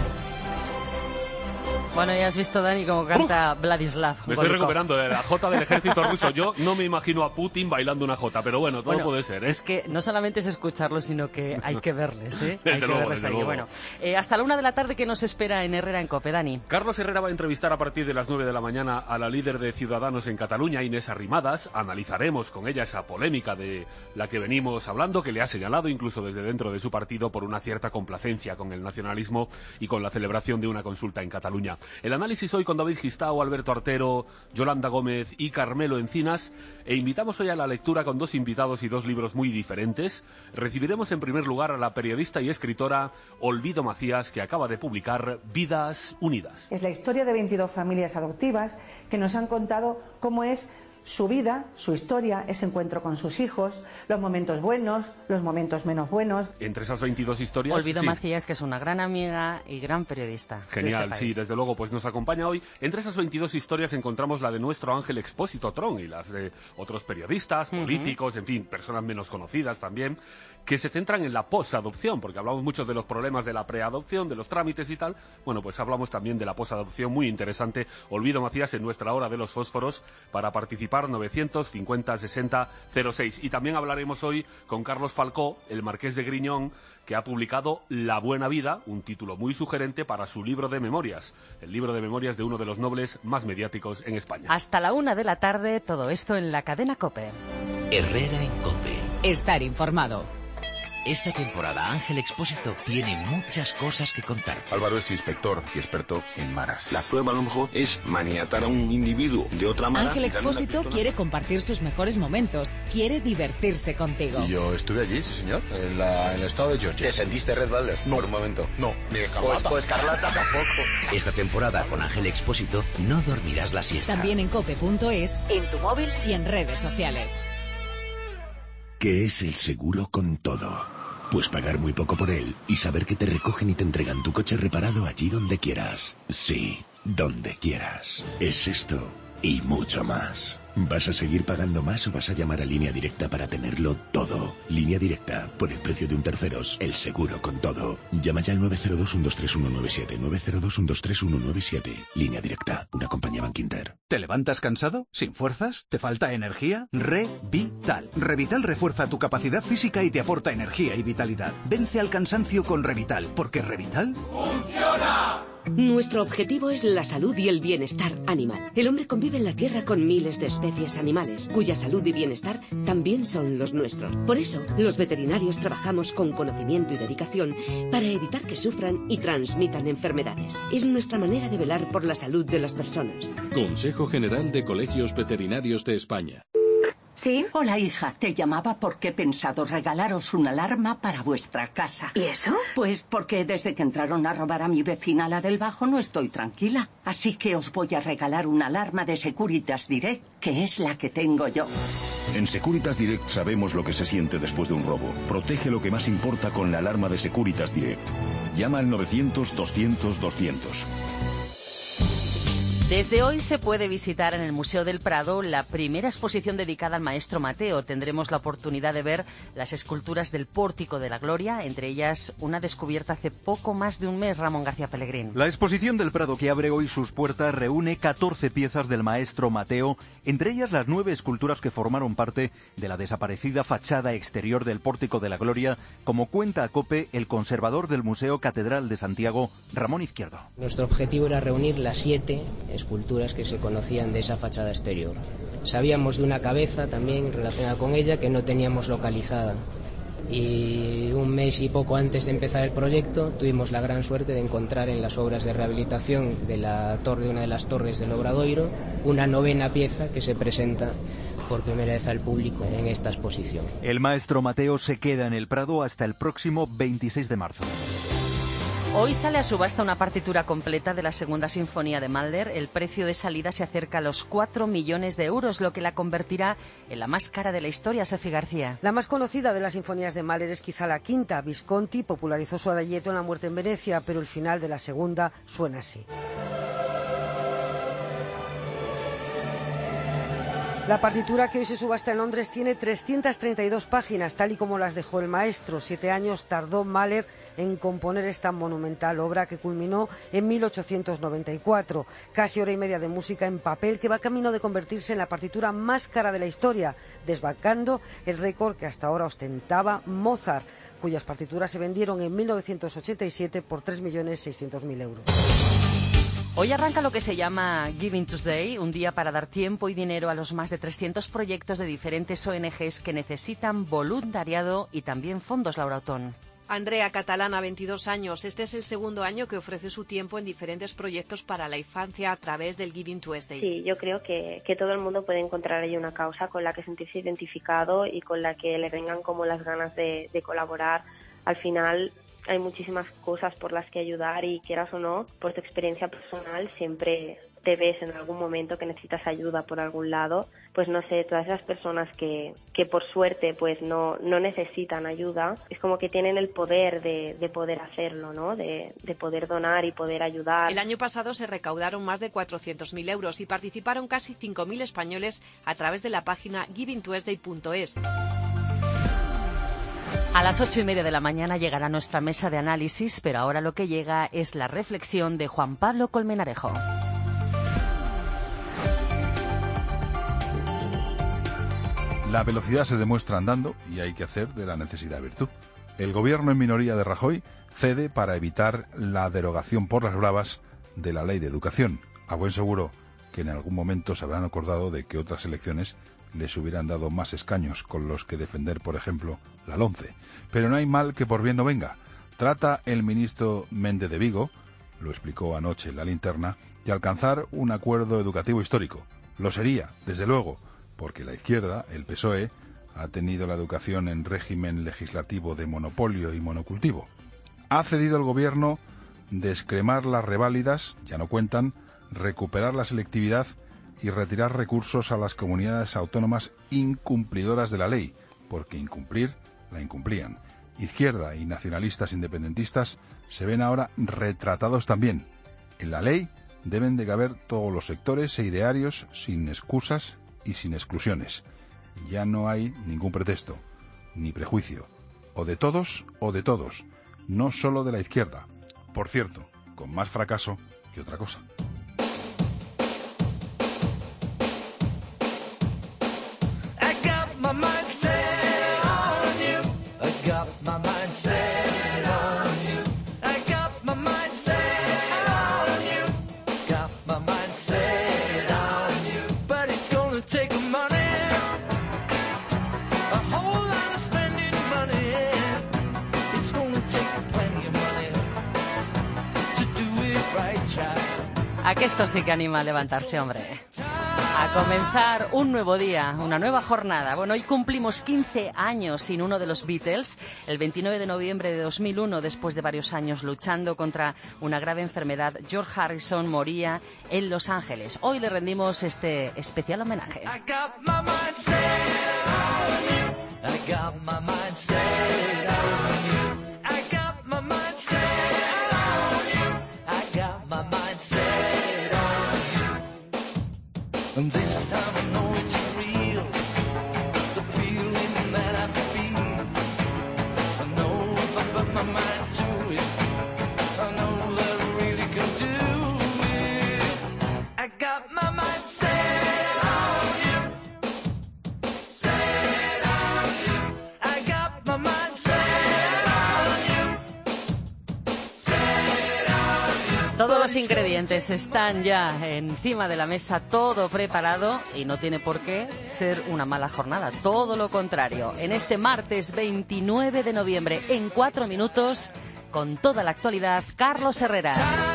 Bueno, ya has visto, Dani, cómo canta Uf, Vladislav. Me estoy recuperando de la jota del ejército ruso. Yo no me imagino a Putin bailando una jota, pero bueno, todo bueno, puede ser, ¿eh? Es que no solamente es escucharlo, sino que hay que verles, ¿eh? Desde hay que luego, verles desde ahí. luego. Bueno, eh, hasta la una de la tarde, que nos espera en Herrera en Cope, Dani. Carlos Herrera va a entrevistar a partir de las nueve de la mañana a la líder de Ciudadanos en Cataluña, Inés Arrimadas. Analizaremos con ella esa polémica de la que venimos hablando, que le ha señalado incluso desde dentro de su partido por una cierta complacencia con el nacionalismo y con la celebración de una consulta en Cataluña. El análisis hoy con David Gistao, Alberto Artero, Yolanda Gómez y Carmelo Encinas, e invitamos hoy a la lectura con dos invitados y dos libros muy diferentes. Recibiremos en primer lugar a la periodista y escritora Olvido Macías, que acaba de publicar Vidas Unidas. Es la historia de veintidós familias adoptivas que nos han contado cómo es su vida, su historia, ese encuentro con sus hijos, los momentos buenos, los momentos menos buenos. Entre esas veintidós historias... Olvido sí. Macías, que es una gran amiga y gran periodista. Genial, de este sí, desde luego, pues nos acompaña hoy. Entre esas veintidós historias encontramos la de nuestro Ángel Expósito Tron y las de otros periodistas, políticos, uh-huh. en fin, personas menos conocidas también, que se centran en la posadopción, porque hablamos mucho de los problemas de la preadopción, de los trámites y tal. Bueno, pues hablamos también de la posadopción, muy interesante. Olvido Macías en nuestra hora de los fósforos, para participar novecientos cincuenta sesenta cero seis. Y también hablaremos hoy con Carlos Falcó, el marqués de Griñón, que ha publicado La Buena Vida, un título muy sugerente para su libro de memorias, el libro de memorias de uno de los nobles más mediáticos en España. Hasta la una de la tarde, todo esto en la cadena COPE. Herrera en COPE. Estar informado. Esta temporada Ángel Expósito tiene muchas cosas que contar. Álvaro es inspector y experto en maras. La prueba a lo mejor es maniatar a un individuo de otra mara. Ángel Expósito quiere compartir sus mejores momentos, quiere divertirse contigo. Y yo estuve allí, sí señor, en, la, en el estado de Georgia. ¿Te sentiste Red Balder? No. Por un momento. No, ni de Carlata. Pues, pues Carlata tampoco. Esta temporada con Ángel Expósito no dormirás la siesta. También en cope punto es, en tu móvil y en redes sociales. ¿Qué es el seguro con todo? Pues pagar muy poco por él y saber que te recogen y te entregan tu coche reparado allí donde quieras. Sí, donde quieras. Es esto y mucho más. ¿Vas a seguir pagando más o vas a llamar a Línea Directa para tenerlo todo? Línea Directa, por el precio de un terceros, el seguro con todo. Llama ya al nueve cero dos, uno dos tres uno nueve siete, nueve cero dos, uno dos tres uno nueve siete. Línea Directa, una compañía Bankinter. ¿Te levantas cansado? ¿Sin fuerzas? ¿Te falta energía? Revital. Revital refuerza tu capacidad física y te aporta energía y vitalidad. Vence al cansancio con Revital, porque Revital ¡funciona! Nuestro objetivo es la salud y el bienestar animal. El hombre convive en la Tierra con miles de especies animales, cuya salud y bienestar también son los nuestros. Por eso, los veterinarios trabajamos con conocimiento y dedicación para evitar que sufran y transmitan enfermedades. Es nuestra manera de velar por la salud de las personas. Consejo General de Colegios Veterinarios de España. ¿Sí? Hola, hija. Te llamaba porque he pensado regalaros una alarma para vuestra casa. ¿Y eso? Pues porque desde que entraron a robar a mi vecina, la del Bajo, no estoy tranquila. Así que os voy a regalar una alarma de Securitas Direct, que es la que tengo yo. En Securitas Direct sabemos lo que se siente después de un robo. Protege lo que más importa con la alarma de Securitas Direct. Llama al novecientos, doscientos, doscientos. Desde hoy se puede visitar en el Museo del Prado la primera exposición dedicada al maestro Mateo. Tendremos la oportunidad de ver las esculturas del Pórtico de la Gloria, entre ellas una descubierta hace poco más de un mes, Ramón García Pellegrín. La exposición del Prado, que abre hoy sus puertas, reúne catorce piezas del maestro Mateo, entre ellas las nueve esculturas que formaron parte de la desaparecida fachada exterior del Pórtico de la Gloria, como cuenta a COPE el conservador del Museo Catedral de Santiago, Ramón Izquierdo. Nuestro objetivo era reunir las siete esculturas que se conocían de esa fachada exterior. Sabíamos de una cabeza también relacionada con ella que no teníamos localizada. Y un mes y poco antes de empezar el proyecto tuvimos la gran suerte de encontrar en las obras de rehabilitación de la torre, de una de las torres del Obradoiro, una novena pieza que se presenta por primera vez al público en esta exposición. El maestro Mateo se queda en el Prado hasta el próximo veintiséis de marzo. Hoy sale a subasta una partitura completa de la Segunda Sinfonía de Mahler. El precio de salida se acerca a los cuatro millones de euros, lo que la convertirá en la más cara de la historia. Sofi García. La más conocida de las sinfonías de Mahler es quizá la quinta. Visconti popularizó su adagietto en La muerte en Venecia, pero el final de la segunda suena así. La partitura que hoy se subasta en Londres tiene trescientas treinta y dos páginas, tal y como las dejó el maestro. Siete años tardó Mahler en componer esta monumental obra que culminó en mil ochocientos noventa y cuatro. Casi hora y media de música en papel que va camino de convertirse en la partitura más cara de la historia, desbancando el récord que hasta ahora ostentaba Mozart, cuyas partituras se vendieron en mil novecientos ochenta y siete por tres millones seiscientos mil euros. Hoy arranca lo que se llama Giving Tuesday, un día para dar tiempo y dinero a los más de trescientos proyectos de diferentes O N Ges que necesitan voluntariado y también fondos, Laura Otón. Andrea Catalana, veintidós años. Este es el segundo año que ofrece su tiempo en diferentes proyectos para la infancia a través del Giving Tuesday. Sí, yo creo que, que todo el mundo puede encontrar ahí una causa con la que sentirse identificado y con la que le vengan como las ganas de, de colaborar. Al final hay muchísimas cosas por las que ayudar y quieras o no, por tu experiencia personal siempre te ves en algún momento que necesitas ayuda por algún lado. Pues no sé, todas esas personas que, que por suerte pues no, no necesitan ayuda, es como que tienen el poder de, de poder hacerlo, ¿no? De, de poder donar y poder ayudar. El año pasado se recaudaron más de cuatrocientos mil euros y participaron casi cinco mil españoles a través de la página giving tuesday punto es. A las ocho y media de la mañana llegará nuestra mesa de análisis, pero ahora lo que llega es la reflexión de Juan Pablo Colmenarejo. La velocidad se demuestra andando y hay que hacer de la necesidad virtud. El gobierno en minoría de Rajoy cede para evitar la derogación por las bravas de la ley de educación. A buen seguro que en algún momento se habrán acordado de que otras elecciones les hubieran dado más escaños con los que defender, por ejemplo, la LOMCE. Pero no hay mal que por bien no venga. Trata el ministro Méndez de Vigo, lo explicó anoche en La Linterna, de alcanzar un acuerdo educativo histórico. Lo sería, desde luego, porque la izquierda, el P S O E, ha tenido la educación en régimen legislativo de monopolio y monocultivo. Ha cedido el gobierno descremar las reválidas, ya no cuentan, recuperar la selectividad y retirar recursos a las comunidades autónomas incumplidoras de la ley, porque incumplir la incumplían. izquierda y nacionalistas independentistas se ven ahora retratados también. En la ley deben de caber todos los sectores e idearios sin excusas y sin exclusiones. Ya no hay ningún pretexto, ni prejuicio. O de todos o de todos, no solo de la izquierda. Por cierto, con más fracaso que otra cosa. A que esto sí que anima a levantarse, hombre. A comenzar un nuevo día, una nueva jornada. Bueno, hoy cumplimos quince años sin uno de los Beatles. El veintinueve de noviembre de dos mil uno, después de varios años luchando contra una grave enfermedad, George Harrison moría en Los Ángeles. Hoy le rendimos este especial homenaje. And this time I know it's real, the feeling that I feel. I know if I put my mind to it, I know that I really can do it. I got my mind set on you, set on you. I got my mind set on you, set on you. Todos los ingredientes están ya encima de la mesa, todo preparado, y no tiene por qué ser una mala jornada, todo lo contrario. En este martes veintinueve de noviembre, en cuatro minutos, con toda la actualidad, Carlos Herrera.